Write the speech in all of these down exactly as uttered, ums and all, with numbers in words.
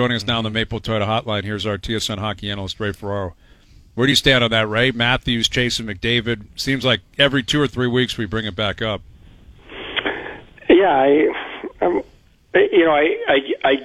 Joining us now on the Maple Toyota Hotline, here's our T S N hockey analyst, Ray Ferraro. Where do you stand on that, Ray? Matthews chasing McDavid. Seems like every two or three weeks we bring it back up. Yeah, I, I'm, you know, I, I, I,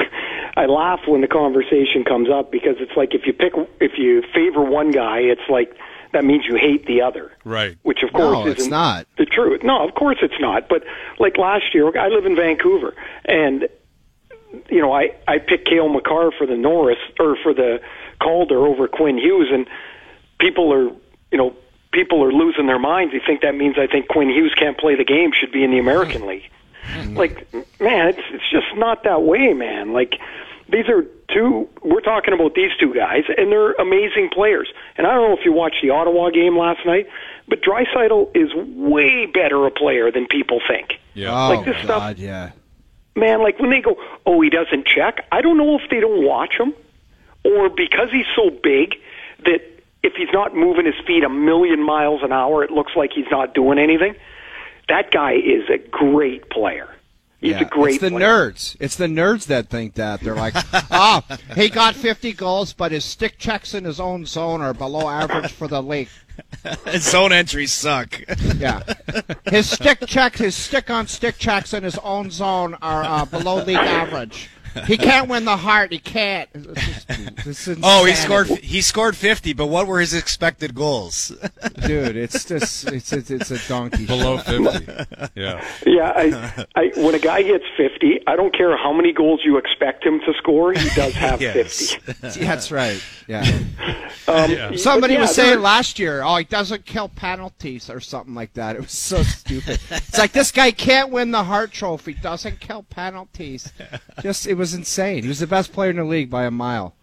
I laugh when the conversation comes up because it's like if you pick, if you favor one guy, it's like that means you hate the other. Right. Which, of course, no, isn't it's not the truth. No, of course it's not. But like last year, I live in Vancouver, and you know, I, I picked Cale Makar for the Norris or for the Calder over Quinn Hughes, and people are, you know, people are losing their minds. They think that means I think Quinn Hughes can't play the game, should be in the American League. Like, man, it's it's just not that way, man. Like, these are two. We're talking about these two guys, and they're amazing players. And I don't know if you watched the Ottawa game last night, but Draisaitl is way better a player than people think. Yeah. Oh, like this God, stuff, yeah. Man, like when they go, oh, he doesn't check. I don't know if they don't watch him, or because he's so big that if he's not moving his feet a million miles an hour, it looks like he's not doing anything. That guy is a great player. He's yeah, a great it's the player. nerds. It's the nerds that think that. They're like, oh, he got fifty goals, but his stick checks in his own zone are below average for the league. His zone entries suck. Yeah. His stick checks, his stick-on-stick checks in his own zone are uh, below league average. He can't win the Hart. He can't. It's just, it's oh, he scored. He scored fifty, but what were his expected goals? Dude, it's just it's it's, it's a donkey. Below fifty. Yeah. Yeah, I, I, when a guy hits fifty, I don't care how many goals you expect him to score. He does have Yes. fifty. Yeah, that's right. Yeah. Um, Yeah. Somebody but yeah, was saying there- last year, oh, he doesn't kill penalties or something like that. It was so stupid. It's like this guy can't win the Hart Trophy, doesn't kill penalties. Just it was insane. He was the best player in the league by a mile.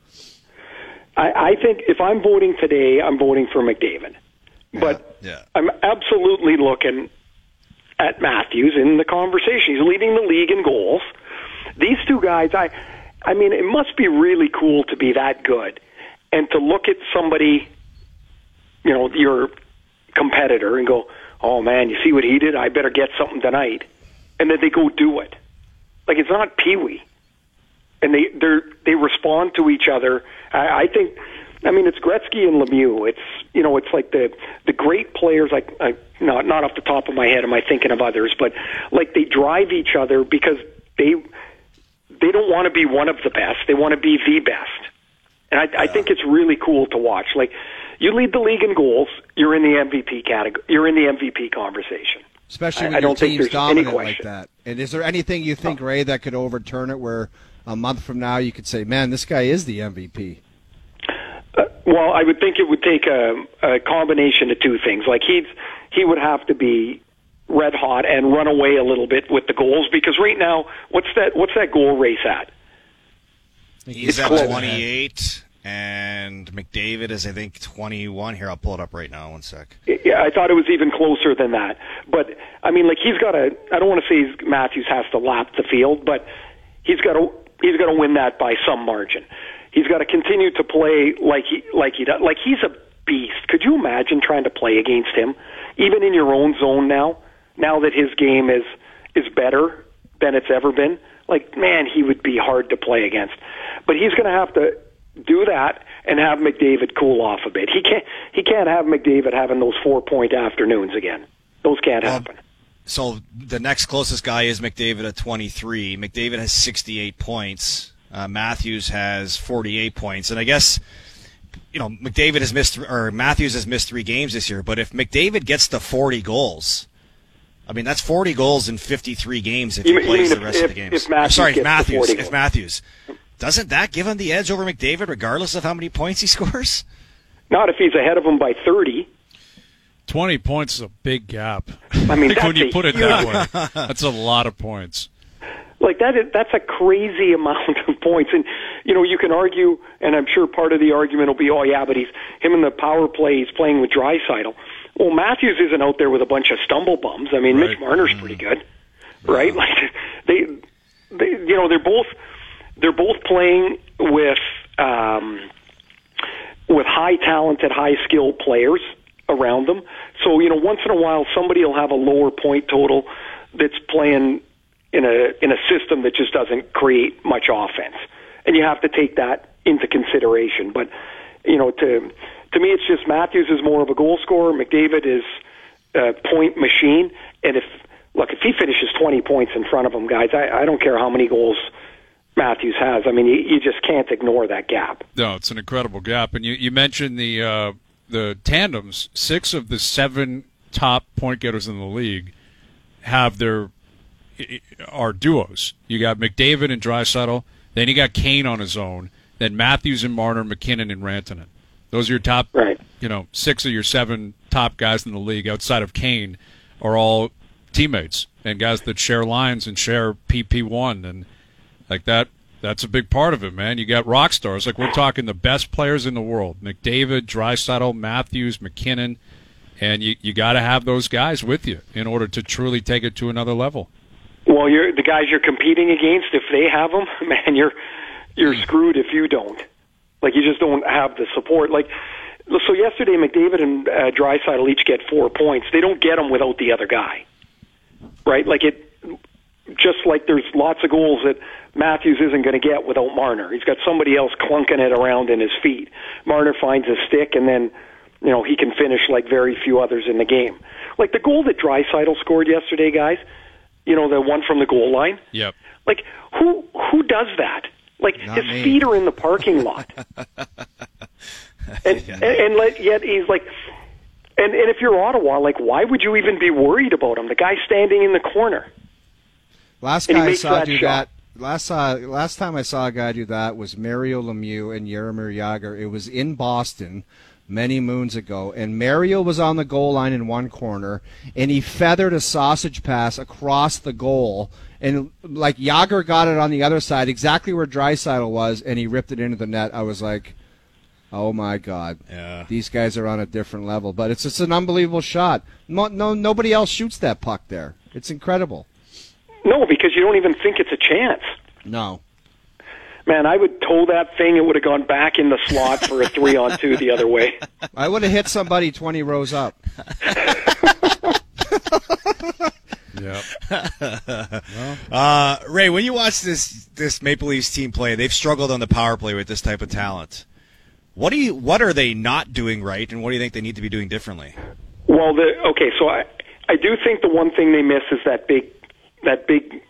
I, I think if I'm voting today, I'm voting for McDavid. But Yeah. I'm absolutely looking at Matthews in the conversation. He's leading the league in goals. These two guys, I, I mean, it must be really cool to be that good and to look at somebody, you know, your competitor and go, oh, man, you see what he did? I better get something tonight. And then they go do it. Like, it's not Pee-wee. And they they they respond to each other. I, I think, I mean, it's Gretzky and Lemieux. It's, you know, it's like the the great players. Like, I, not not off the top of my head, am I thinking of others? But like they drive each other because they they don't want to be one of the best. They want to be the best. And I, yeah. I think it's really cool to watch. Like, you lead the league in goals, you're in the M V P category. You're in the M V P conversation. Especially when I, I your don't think team's there's any dominant like question. that. And is there anything you think, Ray, that could overturn it where a month from now you could say, man, this guy is the M V P? Uh, well, I would think it would take a, a combination of two things. Like, he'd, he would have to be red hot and run away a little bit with the goals, because right now, what's that, what's that goal race at? He's It's at close. twenty-eight, and McDavid is, I think, twenty-one. Here, I'll pull it up right now. One sec. Yeah, I thought it was even closer than that. But, I mean, like, he's got to, I don't want to say he's, Matthews has to lap the field, but he's got to, he's got to win that by some margin. He's got to continue to play like he, like he does. Like, he's a beast. Could you imagine trying to play against him, even in your own zone now, now that his game is, is better than it's ever been? Like, man, he would be hard to play against. But he's going to have to do that and have McDavid cool off a bit. He can't, he can't have McDavid having those four-point afternoons again. Those can't Well, happen. So the next closest guy is McDavid at twenty-three. McDavid has sixty-eight points. Uh, Matthews has forty-eight points. And I guess, you know, McDavid has missed, or Matthews has missed three games this year. But if McDavid gets to forty goals, I mean, that's forty goals in fifty-three games if You he mean- plays you mean the if- rest of if- the games. if Matthews I'm sorry, gets if to Matthews. forty If goals. Matthews. Doesn't that give him the edge over McDavid regardless of how many points he scores? Not if he's ahead of him by thirty. twenty points is a big gap. I mean, Like, that's when you a put it huge- that way, that's a lot of points. Like, that is, that's a crazy amount of points. And, you know, you can argue, and I'm sure part of the argument will be, oh, yeah, but he's, him in the power play, he's playing with Draisaitl. Well, Matthews isn't out there with a bunch of stumble bums. I mean, Right. Mitch Marner's pretty good, right? Like, they, they, you know, they're both, they're both playing with, um, with high talented, high skilled players around them. So, you know, once in a while, somebody will have a lower point total that's playing in a in a system that just doesn't create much offense. and you have to take that into consideration. But you know, to to me, it's just Matthews is more of a goal scorer. McDavid is a point machine, and if look, if he finishes twenty points in front of him, guys, I, I don't care how many goals Matthews has. I mean, you, you just can't ignore that gap. No, it's an incredible gap. And you, you mentioned the uh, the tandems. Six of the seven top point getters in the league have their are duos. You got McDavid and Draisaitl. Then you got Kane on his own. Then Matthews and Marner, McKinnon and Rantanen. Those are your top, right. you know, six of your seven top guys in the league outside of Kane are all teammates and guys that share lines and share P P one and like that. That's a big part of it, man. You got rock stars. Like we're talking the best players in the world. McDavid, Draisaitl, Matthews, McKinnon. And you, you got to have those guys with you in order to truly take it to another level. Well, you're the guys you're competing against. If they have them, man, you're you're screwed if you don't. Like you just don't have the support. Like so, yesterday McDavid and uh, Draisaitl each get four points. They don't get them without the other guy, right? Like it, just like there's lots of goals that Matthews isn't going to get without Marner. He's got somebody else clunking it around in his feet. Marner finds his stick, and then you know he can finish like very few others in the game. Like the goal that Draisaitl scored yesterday, guys. You know, the one from the goal line? Yep. Like, who who does that? Like, Not his me. feet are in the parking lot. and, Yeah. and, and like, yet he's like, and, and if you're Ottawa, like, why would you even be worried about him? The guy's standing in the corner. Last And he guy I makes saw that do shot. that. Last saw last time I saw a guy do that was Mario Lemieux and Jaromir Jagr. It was in Boston many moons ago, and Mario was on the goal line in one corner, and he feathered a sausage pass across the goal, and like Jagr got it on the other side, exactly where Draisaitl was, and he ripped it into the net. I was like, oh my God, Yeah. these guys are on a different level. But it's it's an unbelievable shot. No, no, nobody else shoots that puck there. It's incredible. No, because you don't even think it's a chance. No. Man, I would toe that thing. It would have gone back in the slot for a three-on-two the other way. I would have hit somebody twenty rows up. Yep. Uh, Ray, when you watch this this Maple Leafs team play, they've struggled on the power play with this type of talent. What do you? What are they not doing right, and what do you think they need to be doing differently? Well, the okay, so I I do think the one thing they miss is that big that big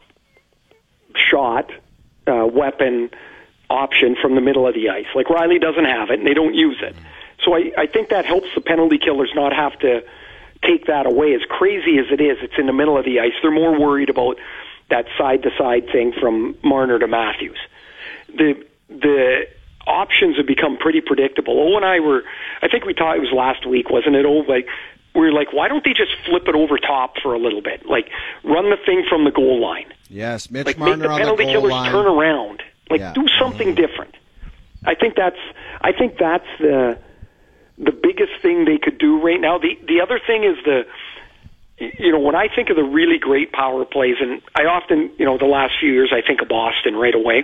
shot uh, weapon option from the middle of the ice. Like Riley doesn't have it, and they don't use it. So I, I think that helps the penalty killers not have to take that away. As crazy as it is, it's in the middle of the ice. They're more worried about that side-to-side thing from Marner to Matthews. The the options have become pretty predictable. Oh, and I were, I think we thought it was last week, wasn't it? Oh, like we were like, why don't they just flip it over top for a little bit? Like run the thing from the goal line. Yes, Mitch Like Marner make the on penalty the goal killers line. turn around. Like Yeah. do something different. I think that's I think that's the the biggest thing they could do right now. The the other thing is the you know, when I think of the really great power plays, and I often, you know, the last few years I think of Boston right away.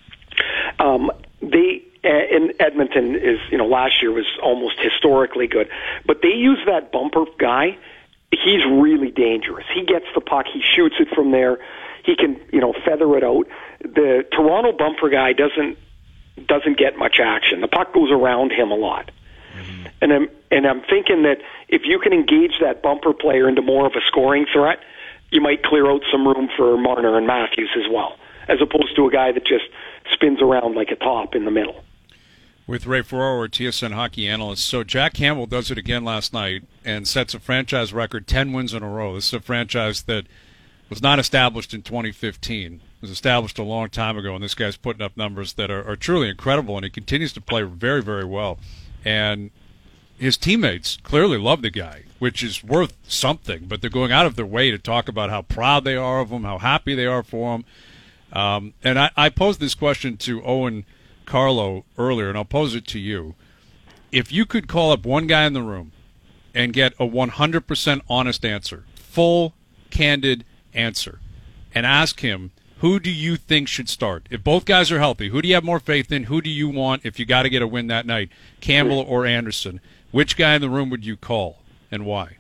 Um, they in Edmonton is, you know, last year was almost historically good, but they use that bumper guy. He's really dangerous. He gets the puck, he shoots it from there. He can, you know, feather it out. The Toronto bumper guy doesn't doesn't get much action. The puck goes around him a lot. Mm-hmm. And I'm and I'm thinking that if you can engage that bumper player into more of a scoring threat, you might clear out some room for Marner and Matthews as well, as opposed to a guy that just spins around like a top in the middle. With Ray Ferraro, our T S N hockey analyst. So Jack Campbell does it again last night and sets a franchise record, ten wins in a row. This is a franchise that was not established in twenty fifteen. It was established a long time ago, and this guy's putting up numbers that are, are truly incredible, and he continues to play very, very well. And his teammates clearly love the guy, which is worth something, but they're going out of their way to talk about how proud they are of him, how happy they are for him. Um, and I, I posed this question to Owen Carlo earlier, and I'll pose it to you. If you could call up one guy in the room and get a one hundred percent honest answer, full, candid answer, and ask him, who do you think should start? If both guys are healthy, who do you have more faith in? Who do you want if you got to get a win that night, Campbell or Anderson? Which guy in the room would you call, and why?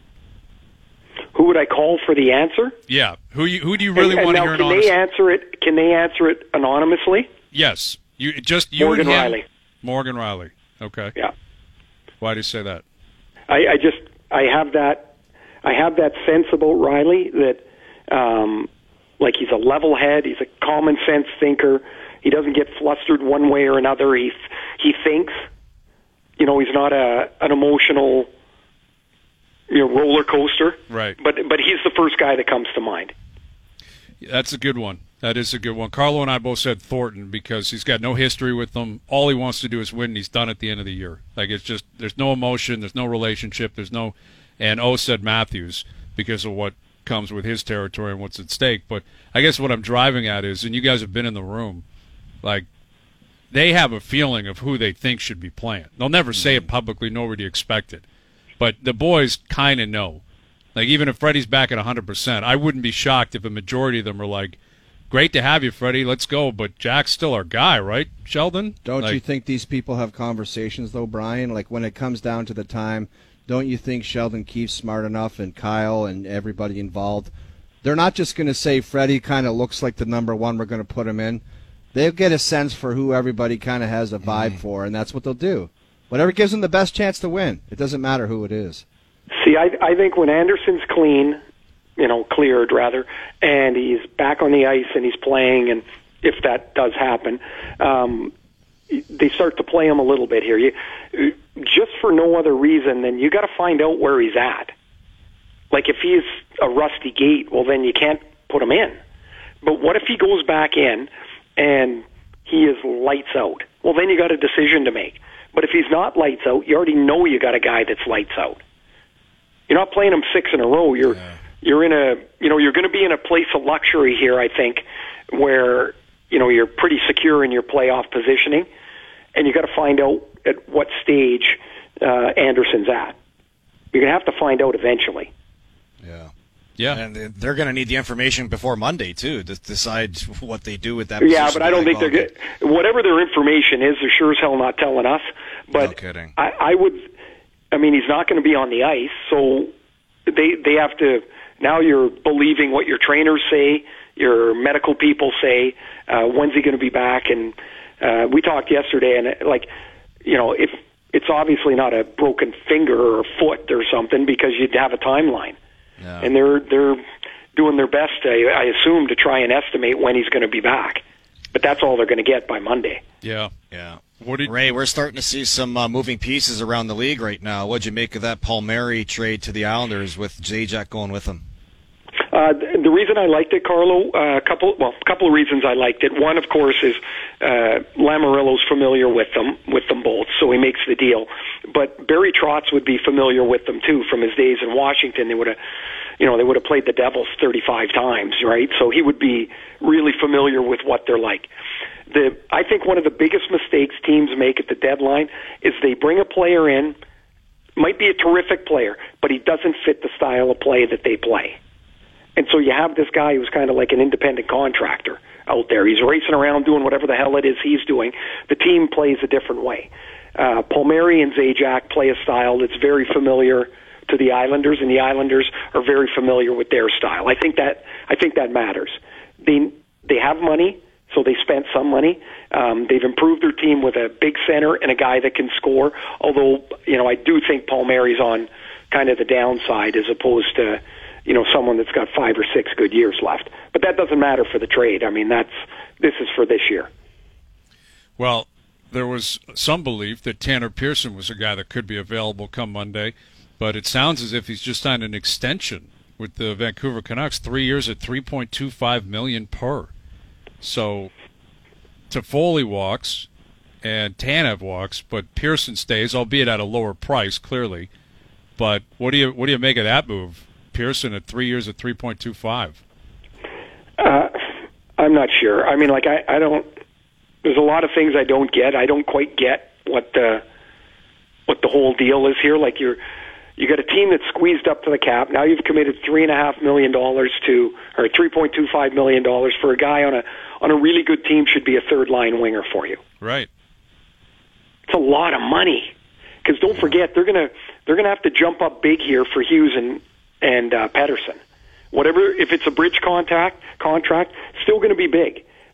Who would I call for the answer? Yeah, who you, who do you really and, want and to hear now, an can honest? they answer it? Can they answer it anonymously? Yes, you just you Morgan and him, Riley. Morgan Riley. Okay. Yeah. Why do you say that? I, I just I have that I have that sense about Riley that um, like he's a level head, he's a common sense thinker. He doesn't get flustered one way or another. He he thinks. You know, he's not a an emotional you know roller coaster. Right. But but he's the first guy that comes to mind. That's a good one. That is a good one. Carlo and I both said Thornton because he's got no history with them. All he wants to do is win, and he's done at the end of the year. Like, it's just, there's no emotion, there's no relationship, there's no, and O said Matthews because of what comes with his territory and what's at stake. But I guess what I'm driving at is, and you guys have been in the room, like, they have a feeling of who they think should be playing. They'll never say it publicly, nor would you expect it. But the boys kind of know. Like, even if Freddie's back at one hundred percent, I wouldn't be shocked if a majority of them are like, great to have you, Freddie. Let's go. But Jack's still our guy, right, Sheldon? Don't like, you think these people have conversations, though, Brian? Like, when it comes down to the time, don't you think Sheldon Keefe's smart enough and Kyle and everybody involved? They're not just going to say Freddie kind of looks like the number one, we're going to put him in. They'll get a sense for who everybody kind of has a vibe mm. for, and that's what they'll do. Whatever gives them the best chance to win. It doesn't matter who it is. See, I, I think when Anderson's clean, you know, cleared rather, and he's back on the ice and he's playing, and if that does happen, um, they start to play him a little bit here. You, just for no other reason than you got to find out where he's at. Like if he's a rusty gate, well then you can't put him in. But what if he goes back in and he is lights out? Well, then you got a decision to make. But if he's not lights out, you already know you got a guy that's lights out. You're not playing him six in a row. You're yeah. you're in a you know you're going to be in a place of luxury here, I think, where you know you're pretty secure in your playoff positioning, and you got to find out at what stage uh, Anderson's at. You're going to have to find out eventually. Yeah. Yeah, and they're going to need the information before Monday too to decide what they do with that. Yeah, but I don't think they're good. Whatever their information is, they're sure as hell not telling us. But no kidding. I, I would. I mean, he's not going to be on the ice, so they they have to. Now you're believing what your trainers say, your medical people say. Uh, when's he going to be back? And uh, we talked yesterday, and like, you know, if it's obviously not a broken finger or foot or something, because you'd have a timeline. Yeah. And they're they're doing their best, I, I assume, to try and estimate when he's going to be back. But that's all they're going to get by Monday. Yeah, yeah. What did, Ray, we're starting to see some uh, moving pieces around the league right now. What'd you make of that Palmieri trade to the Islanders with Zajac going with him? Uh, the reason I liked it, Carlo, a uh, couple well, a couple of reasons I liked it. One, of course, is uh, Lamoriello's familiar with them, with them both, so he makes the deal. But Barry Trotz would be familiar with them too from his days in Washington. They would have, you know, they would have played the Devils thirty-five times, right? So he would be really familiar with what they're like. The I think one of the biggest mistakes teams make at the deadline is they bring a player in, might be a terrific player, but he doesn't fit the style of play that they play. And so you have this guy who's kind of like an independent contractor out there. He's racing around doing whatever the hell it is he's doing. The team plays a different way. Uh, Palmieri and Zajac play a style that's very familiar to the Islanders, and the Islanders are very familiar with their style. I think that I think that matters. They they have money, so they spent some money. Um, they've improved their team with a big center and a guy that can score. Although, you know, I do think Palmieri's on kind of the downside as opposed to, you know, someone that's got five or six good years left. But that doesn't matter for the trade. I mean, that's this is for this year. Well, there was some belief that Tanner Pearson was a guy that could be available come Monday, but it sounds as if he's just signed an extension with the Vancouver Canucks, three years at three point two five million dollars per. So Toffoli walks and Tanev walks, but Pearson stays, albeit at a lower price, clearly. But what do you what do you make of that move? Pearson at three years at three point two five. Uh, I'm not sure. I mean, like I, I don't. There's a lot of things I don't get. I don't quite get what the what the whole deal is here. Like you're you got a team that's squeezed up to the cap. Now you've committed three and a half million dollars to, or three point two five million dollars for a guy on a on a really good team should be a third line winger for you. Right. It's a lot of money. Because don't forget they're gonna they're gonna have to jump up big here for Hughes and and uh, Pettersson. Whatever, if it's a bridge contract contract, still going to be big.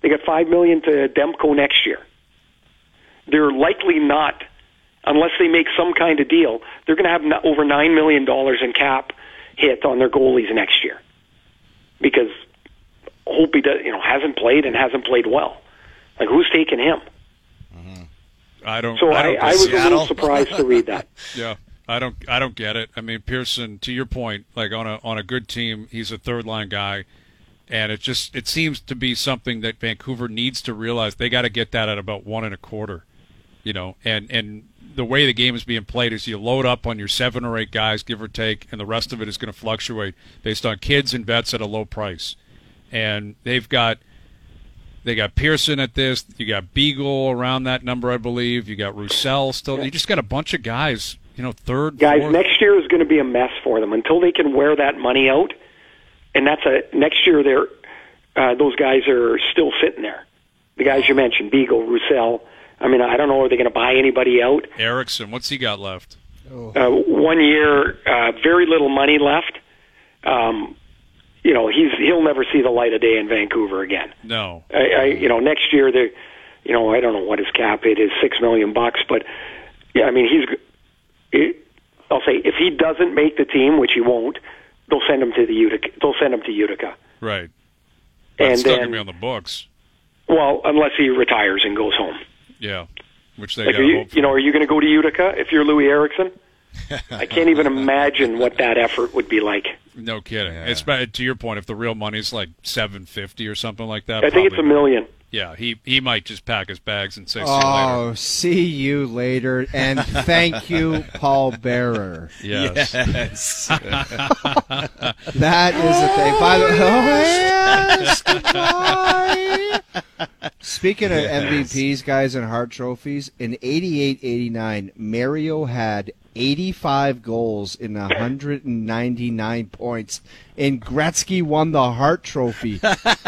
They got five million to Demko next year. They're likely not, unless they make some kind of deal, they're going to have no- over nine million dollars in cap hit on their goalies next year because Holtby does, you know, hasn't played and hasn't played well. Like, who's taking him? I don't. So I, I, don't I was a Seattle. little surprised to read that. Yeah, I don't. I don't get it. I mean, Pearson. To your point, like on a on a good team, he's a third line guy, and it just it seems to be something that Vancouver needs to realize. They got to get that at about one and a quarter, you know. And and the way the game is being played is you load up on your seven or eight guys, give or take, and the rest of it is going to fluctuate based on kids and vets at a low price. And they've got. They got Pearson at this. You got Beagle around that number, I believe. You got Roussel still. You just got a bunch of guys, you know, third, Guys, fourth. next year is going to be a mess for them until they can wear that money out. And that's a next year. They're uh, those guys are still sitting there. The guys you mentioned, Beagle, Roussel. I mean, I don't know. Are they going to buy anybody out? Erickson, what's he got left? Uh, one year, uh, very little money left. Um, you know, he's he'll never see the light of day in Vancouver again. No. I, I you know, next year they, you know, I don't know what his cap hit is, six million bucks, but yeah, I mean, he's. It, I'll say if he doesn't make the team, which he won't, they'll send him to the Utica. They'll send him to Utica. Right. But And it's still then, going to be on the books. Well, unless he retires and goes home. Yeah. Which they Like, got are to you, hope for. you know, are you going to go to Utica if you're Louis Erickson? I can't even imagine what that effort would be like. No kidding. Yeah. It's ba- to your point. If the real money's like seven fifty or something like that, I think it's a probably- million. Yeah, he he might just pack his bags and say, "See you Oh, later." see you later, and thank you, Paul Bearer. Yes. Yes. That is a thing. By the oh, yes, goodbye. Speaking of M V Ps, guys, and Hart trophies, in eighty-eight eighty-nine, Mario had eighty-five goals in one hundred ninety-nine points, and Gretzky won the Hart Trophy.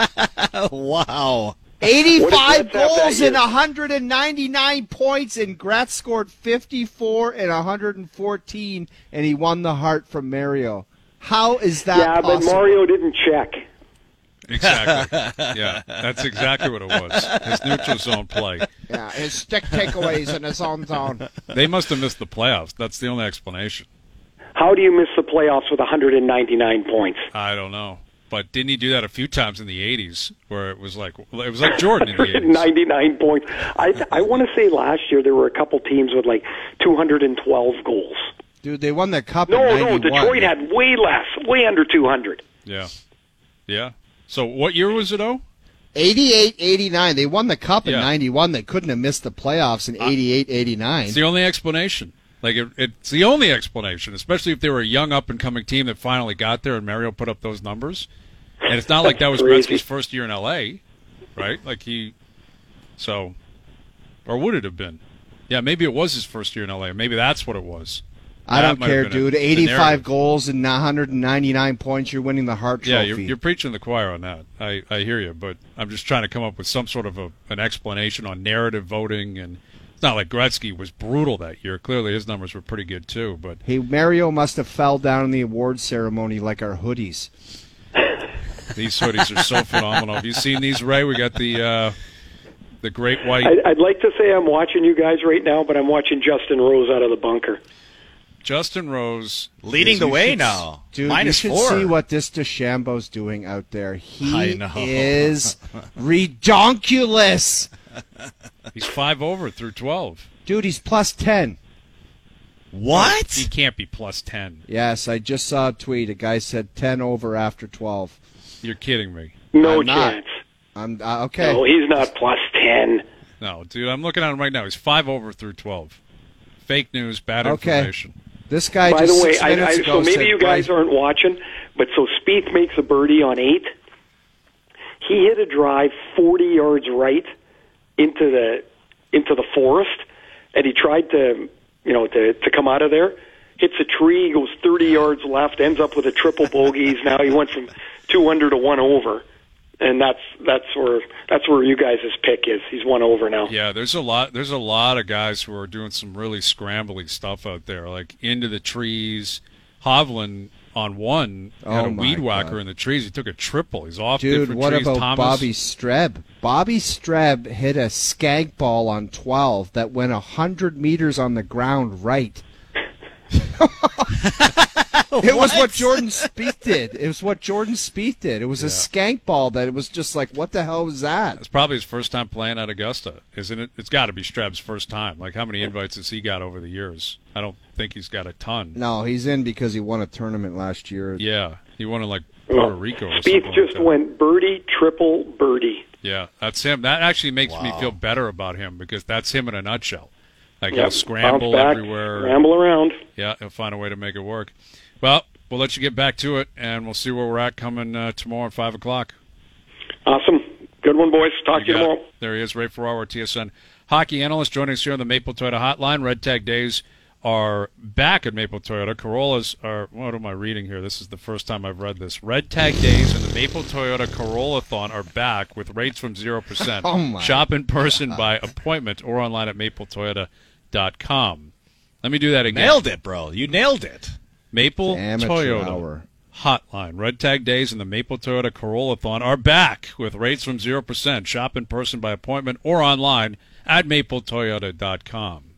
Wow. eighty-five What did Gretz have that goals and year? one hundred ninety-nine points, and Gretz scored fifty-four and one hundred fourteen, and he won the Hart from Mario. How is that Yeah, possible? but Mario didn't check. Exactly. Yeah, that's exactly what it was. His neutral zone play. Yeah, his stick takeaways in his own zone. They must have missed the playoffs. That's the only explanation. How do you miss the playoffs with one hundred ninety-nine points? I don't know. But didn't he do that a few times in the eighties where it was like it was like Jordan in the eighties? ninety-nine points. I I want to say last year there were a couple teams with like two hundred twelve goals. Dude, they won the cup No, in no, ninety-one. Detroit had way less, way under two hundred. Yeah. Yeah. So what year was it, oh? eighty-eight eighty-nine. They won the cup in Yeah. ninety-one. They couldn't have missed the playoffs in eighty-eight eighty-nine. It's the only explanation. Like it, it's the only explanation, especially if they were a young up and coming team that finally got there and Mario put up those numbers. And it's not like that was Crazy. Gretzky's first year in L A, right? Like he, so, or would it have been? Yeah, maybe it was his first year in L A. Maybe that's what it was. I That don't might have care, been dude. it. The eighty-five narrative. goals and one hundred ninety-nine points. You're winning the Hart Trophy. Yeah, you're, you're preaching the choir on that. I, I hear you, but I'm just trying to come up with some sort of a, an explanation on narrative voting. And it's not like Gretzky was brutal that year. Clearly, his numbers were pretty good too. But Hey, Mario must have fell down in the awards ceremony like our hoodies. these hoodies are so phenomenal. Have you seen these, Ray? We got the uh, the great white. I, I'd like to say I'm watching you guys right now, but I'm watching Justin Rose out of the bunker. Justin Rose Leading the You way should- now. Dude, Minus you should four. see what this DeChambeau's doing out there. He I know. is redonkulous. He's five over through twelve. Dude, he's plus ten. What? He can't be plus ten. Yes, I just saw a tweet. A guy said ten over after twelve. You're kidding me. No I'm not. chance. I'm uh, okay. No, he's not plus ten. No, dude, I'm looking at him right now. He's five over through twelve. Fake news, bad Okay. information. This guy By just the way, six I, minutes I, ago so maybe said, you guys "Bryce, aren't watching, but so Spieth makes a birdie on eight. He hit a drive forty yards right into the into the forest, and he tried to you know to to come out of there. Hits a tree, goes thirty yards left, ends up with a triple bogey. He's now he went from two under to one over, and that's that's where that's where you guys' pick is. He's one over now. Yeah, there's a lot. There's a lot of guys who are doing some really scrambly stuff out there, like into the trees. Hovland on one, Oh, had a my weed whacker God. in the trees. He took a triple. He's off Dude, different what trees. about Thomas, Bobby Streb? Bobby Streb hit a skank ball on twelve that went one hundred meters on the ground right. It was what Jordan Spieth did. It was what Jordan Spieth did. It was a skank ball that it was just like, what the hell was that? It's probably his first time playing at Augusta, isn't it? It's got to be Streb's first time. Like, how many invites has he got over the years? I don't think he's got a ton. No, he's in because he won a tournament last year. Yeah, he won in, like, Puerto Rico or something Spieth like just that. went birdie, triple, birdie. Yeah, that's him. That actually makes me Wow. feel better about him because that's him in a nutshell. Like, Yep. he'll scramble Bounce back, everywhere. scramble around. Yeah, he'll find a way to make it work. Well, we'll let you get back to it, and we'll see where we're at coming uh, tomorrow at five o'clock. Awesome. Good one, boys. Talk to you got tomorrow. it. There he is, Ray Ferraro, T S N hockey analyst, joining us here on the Maple Toyota Hotline. Red Tag Days are back at Maple Toyota. Corollas are, what am I reading here? This is the first time I've read this. Red Tag Days and the Maple Toyota Corolla-thon are back with rates from zero percent. Oh, my Shop in person by appointment or online at maple toyota dot com. Let me do that again. Nailed it, bro. You nailed it. Maple Amateur Toyota hour. Hotline. Red Tag Days and the Maple Toyota Corolla-thon are back with rates from zero percent. Shop in person by appointment or online at maple toyota dot com.